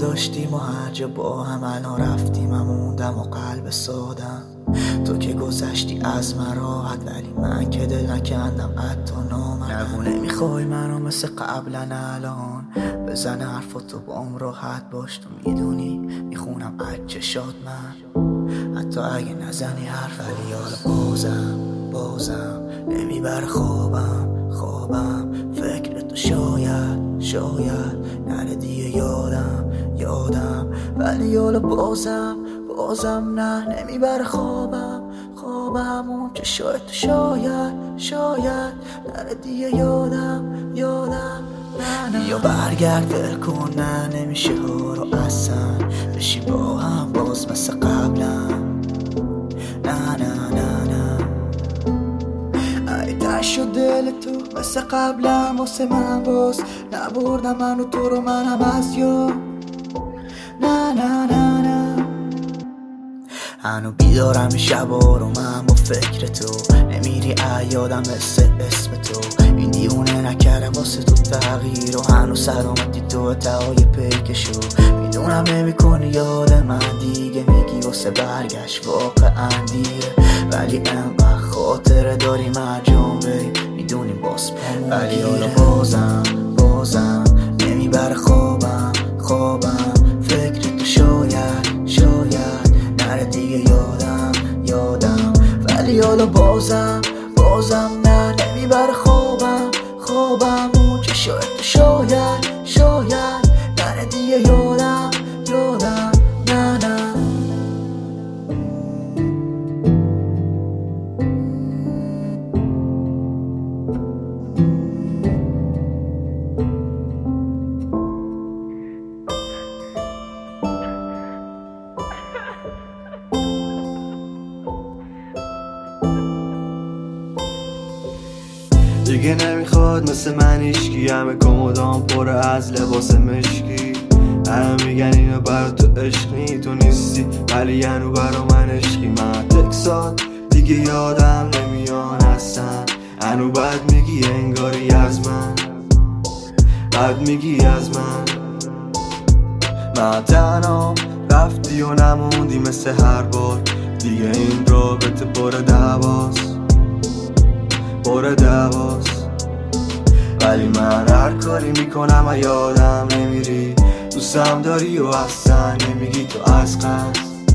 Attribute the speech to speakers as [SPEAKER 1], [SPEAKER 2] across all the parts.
[SPEAKER 1] داشتیم و هر جا با هم الان رفتیم و موندم و قلب سادم. تو که گذشتی از من راحت، ولی من که دل نکندم حتی نامدم. نگو نمیخوای منو مثل قبلا الان، بزن حرفاتو بام راحت باش. تو میدونی میخونم از چشات من، حتی اگه نزنی حرف. ولی حالا بازم نمیبره خوابم فکر تو شاید نره دیگه یادم. ولی حالا بازم نه نمیبره خوابم اون که شاید نره دیگه یادم. نه یا برگرد ول کن، نه نمیشه ها رو اصلا بشی با هم باز مثل قبلا. نه ای تش شد دل تو مثل قبلا واسه من، باز نبردم منو تو رو منم از یاد. نه هنو بیدارم شبا رو من با فکر تو، نمیری یادم مثل اسم تو. این دیونه نکره واسه تو تغییر و هنو سلامتی تو تهای پیکشو. میدونم نمی کنی یاد من دیگه، میگی واسه برگشت واقعا دیره، ولی انقدر خاطره داری مرجان بی میدونی باز پامون. ولی حالا بازم نمیبره خوابم فکر تو شاید نره دیگه یادم. ولی حالا بازم نه نمیبره خوابم اون که شاید نره دیگه یادم. نه
[SPEAKER 2] دیگه نمیخواد مثل من ایشکی، همه کمدام پر از لباس مشکی. همه میگن اینو برا تو عشقی، تو نیستی ولی هنو برا من عشقی. من تکسات دیگه یادم نمیان اصلا، هنو بد میگی انگاری از من، بد میگی از من تنام رفتی و نموندی مثل هر بار دیگه. این رابطه پر دواست، ولی من هر کاری میکنم و یادم نمیری. دوستم داری و اصلا نمیگی تو از قصد،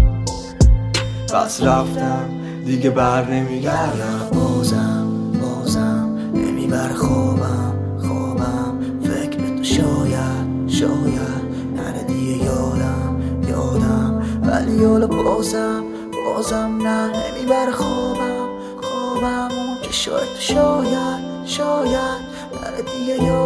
[SPEAKER 2] پس رفتم دیگه بر نمیگردم.
[SPEAKER 1] بازم نمیبره خوابم فکر تو شاید نره دیگه یادم. ولی حالا بازم نه نمیبره خوابم اون که شاید نره دیگه یادم.